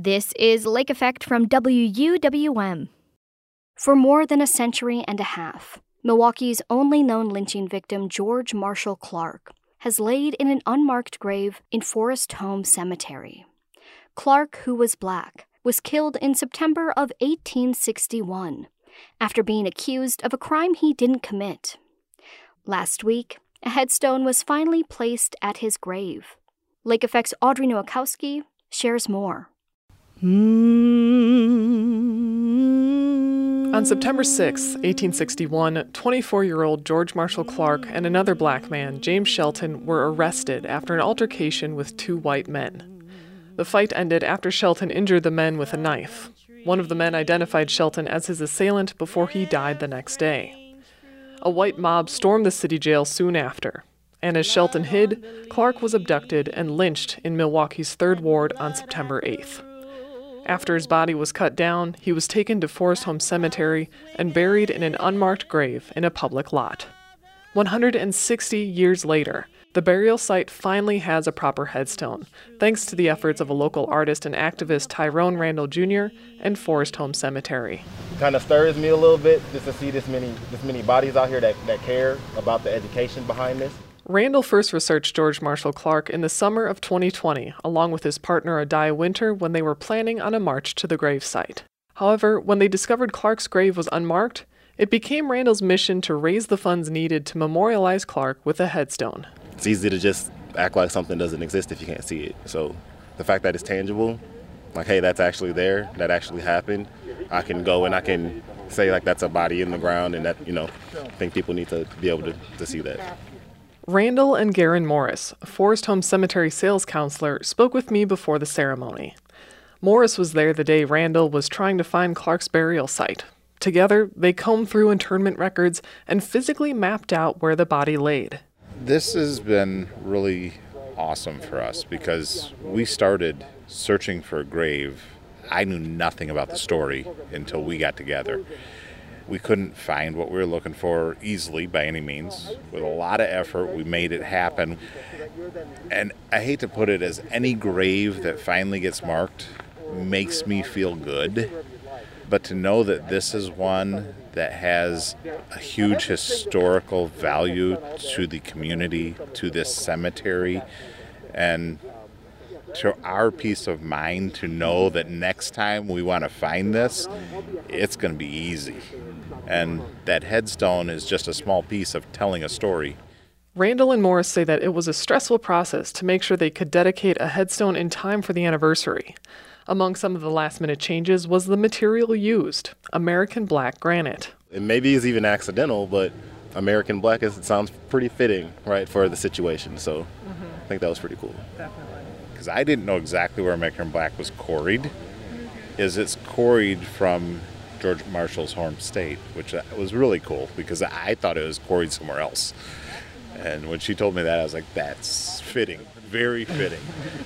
This is Lake Effect from WUWM. For more than a century and a half, Milwaukee's only known lynching victim, George Marshall Clark, has laid in an unmarked grave in Forest Home Cemetery. Clark, who was black, was killed in September of 1861 after being accused of a crime he didn't commit. Last week, a headstone was finally placed at his grave. Lake Effect's Audrey Nowakowski shares more. On September 6, 1861, 24-year-old George Marshall Clark and another black man, James Shelton, were arrested after an altercation with two white men. The fight ended after Shelton injured the men with a knife. One of the men identified Shelton as his assailant before he died the next day. A white mob stormed the city jail soon after, and as Shelton hid, Clark was abducted and lynched in Milwaukee's 3rd Ward on September 8th. After his body was cut down, he was taken to Forest Home Cemetery and buried in an unmarked grave in a public lot. 160 years later, the burial site finally has a proper headstone, thanks to the efforts of a local artist and activist, Tyrone Randall Jr., and Forest Home Cemetery. Kind of stirs me a little bit just to see this many bodies out here that care about the education behind this. Randall first researched George Marshall Clark in the summer of 2020, along with his partner Adiah Winter, when they were planning on a march to the gravesite. However, when they discovered Clark's grave was unmarked, it became Randall's mission to raise the funds needed to memorialize Clark with a headstone. It's easy to just act like something doesn't exist if you can't see it. So the fact that it's tangible, like, hey, that's actually there, that actually happened, I can go and I can say, like, that's a body in the ground, and that, I think people need to be able to see that. Randall and Garen Morris, a Forest Home Cemetery sales counselor, spoke with me before the ceremony. Morris was there the day Randall was trying to find Clark's burial site. Together, they combed through internment records and physically mapped out where the body laid. This has been really awesome for us because we started searching for a grave. I knew nothing about the story until we got together. We couldn't find what we were looking for easily by any means. With a lot of effort, we made it happen. And I hate to put it as any grave that finally gets marked makes me feel good. But to know that this is one that has a huge historical value to the community, to this cemetery, and to our peace of mind to know that next time we want to find this, it's going to be easy. And that headstone is just a small piece of telling a story. Randall and Morris say that it was a stressful process to make sure they could dedicate a headstone in time for the anniversary. Among some of the last-minute changes was the material used, American black granite. It maybe is even accidental, but American black it sounds pretty fitting, right, for the situation. So I think that was pretty cool. Definitely. Because I didn't know exactly where American black was quarried. It's quarried from George Marshall's home state, which was really cool because I thought it was quarried somewhere else. And when she told me that, I was like, that's fitting, very fitting.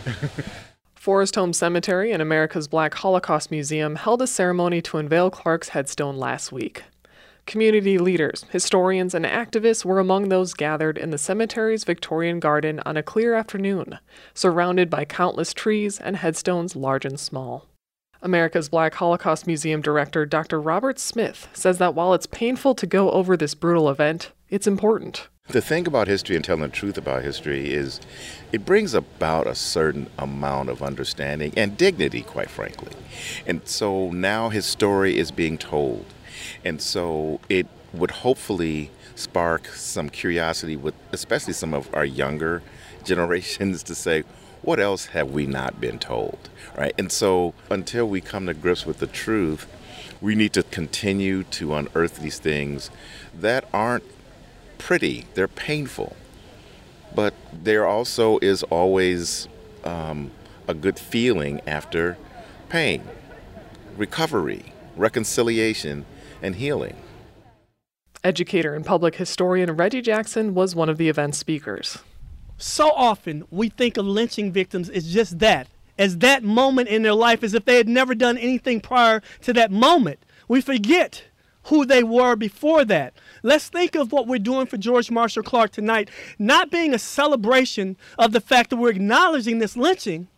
Forest Home Cemetery and America's Black Holocaust Museum held a ceremony to unveil Clark's headstone last week. Community leaders, historians, and activists were among those gathered in the cemetery's Victorian garden on a clear afternoon, surrounded by countless trees and headstones large and small. America's Black Holocaust Museum director Dr. Robert Smith says that while it's painful to go over this brutal event, it's important. The thing about history and telling the truth about history is it brings about a certain amount of understanding and dignity, quite frankly. And so now his story is being told. And so it would hopefully spark some curiosity with especially some of our younger generations to say, what else have we not been told, right? And so until we come to grips with the truth, we need to continue to unearth these things that aren't pretty, they're painful. But there also is always a good feeling after pain, recovery, reconciliation, and healing. Educator and public historian Reggie Jackson was one of the event's speakers. So often we think of lynching victims as just that, as that moment in their life, as if they had never done anything prior to that moment. We forget who they were before that. Let's think of what we're doing for George Marshall Clark tonight, not being a celebration of the fact that we're acknowledging this lynching,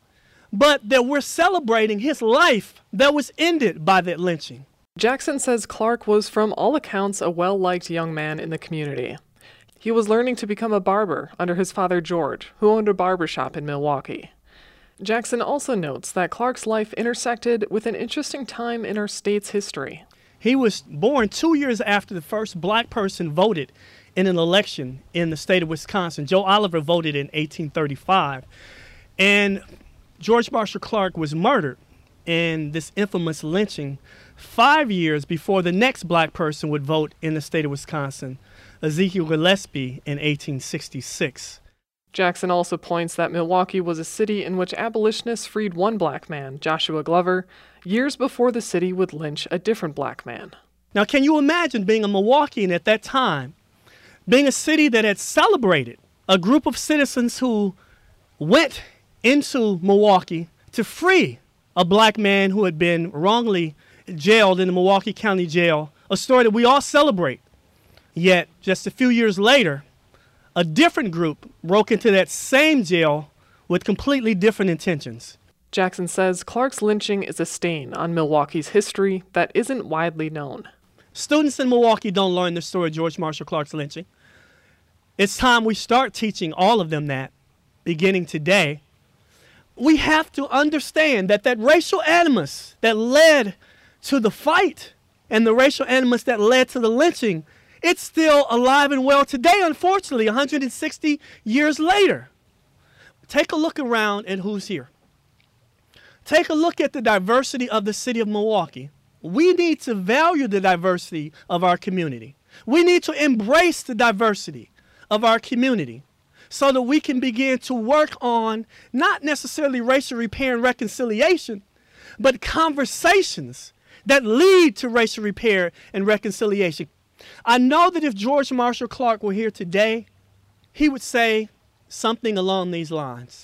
but that we're celebrating his life that was ended by that lynching. Jackson says Clark was, from all accounts, a well-liked young man in the community. He was learning to become a barber under his father George, who owned a barber shop in Milwaukee. Jackson also notes that Clark's life intersected with an interesting time in our state's history. He was born 2 years after the first black person voted in an election in the state of Wisconsin. Joe Oliver voted in 1835. And George Marshall Clark was murdered in this infamous lynching 5 years before the next black person would vote in the state of Wisconsin, Ezekiel Gillespie, in 1866. Jackson also points that Milwaukee was a city in which abolitionists freed one black man, Joshua Glover, years before the city would lynch a different black man. Now, can you imagine being a Milwaukeean at that time, being a city that had celebrated a group of citizens who went into Milwaukee to free a black man who had been wrongly jailed in the Milwaukee County Jail, a story that we all celebrate. Yet, just a few years later, a different group broke into that same jail with completely different intentions. Jackson says Clark's lynching is a stain on Milwaukee's history that isn't widely known. Students in Milwaukee don't learn the story of George Marshall Clark's lynching. It's time we start teaching all of them that, beginning today. We have to understand that that racial animus that led to the fight and the racial animus that led to the lynching, it's still alive and well today, unfortunately, 160 years later. Take a look around at who's here. Take a look at the diversity of the city of Milwaukee. We need to value the diversity of our community. We need to embrace the diversity of our community so that we can begin to work on not necessarily racial repair and reconciliation, but conversations that lead to racial repair and reconciliation. I know that if George Marshall Clark were here today, he would say something along these lines.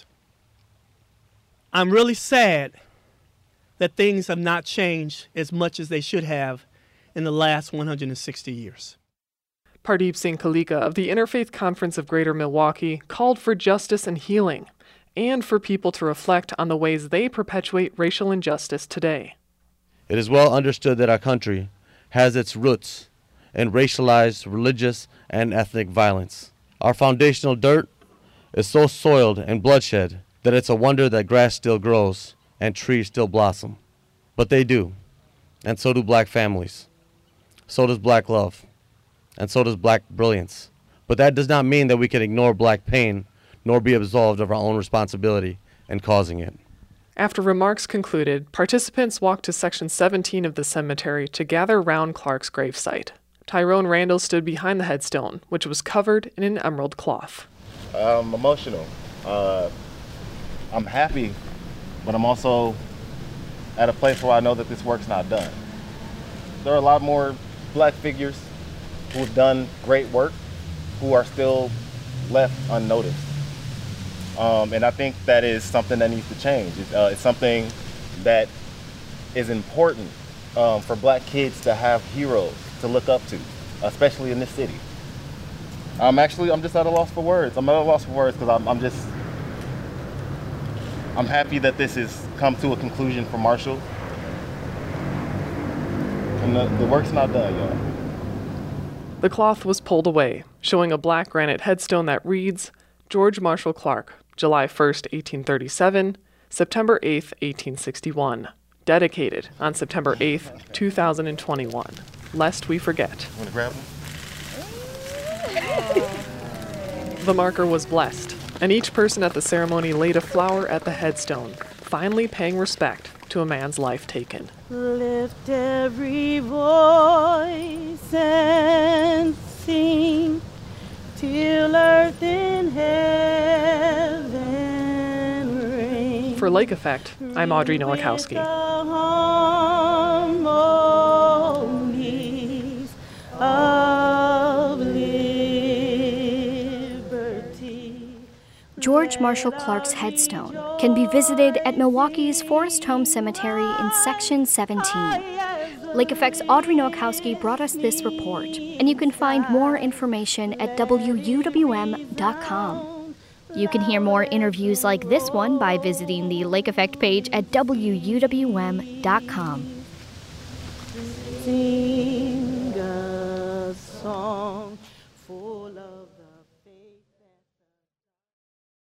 I'm really sad that things have not changed as much as they should have in the last 160 years. Pardeep Singh Kalika of the Interfaith Conference of Greater Milwaukee called for justice and healing, and for people to reflect on the ways they perpetuate racial injustice today. It is well understood that our country has its roots in racialized, religious, and ethnic violence. Our foundational dirt is so soiled and bloodshed that it's a wonder that grass still grows and trees still blossom. But they do, and so do black families. So does black love, and so does black brilliance. But that does not mean that we can ignore black pain, nor be absolved of our own responsibility in causing it. After remarks concluded, participants walked to Section 17 of the cemetery to gather round Clark's gravesite. Tyrone Randall stood behind the headstone, which was covered in an emerald cloth. I'm emotional. I'm happy, but I'm also at a place where I know that this work's not done. There are a lot more black figures who have done great work who are still left unnoticed. And I think that is something that needs to change. It's something that is important for black kids to have heroes to look up to, especially in this city. I'm just at a loss for words. I'm at a loss for words because I'm happy that this has come to a conclusion for Marshall. And the work's not done, y'all. The cloth was pulled away, showing a black granite headstone that reads, George Marshall Clark, July 1st, 1837, September 8th, 1861. Dedicated on September 8th, 2021. Lest we forget. Want to grab them? The marker was blessed, and each person at the ceremony laid a flower at the headstone, finally paying respect to a man's life taken. Lift every voice and sing till earth and heaven ring. For Lake Effect, I'm Audrey Nowakowski. George Marshall Clark's headstone can be visited at Milwaukee's Forest Home Cemetery in Section 17. Lake Effect's Audrey Nowakowski brought us this report, and you can find more information at WUWM.com. You can hear more interviews like this one by visiting the Lake Effect page at WUWM.com. Sing a song full of the faith.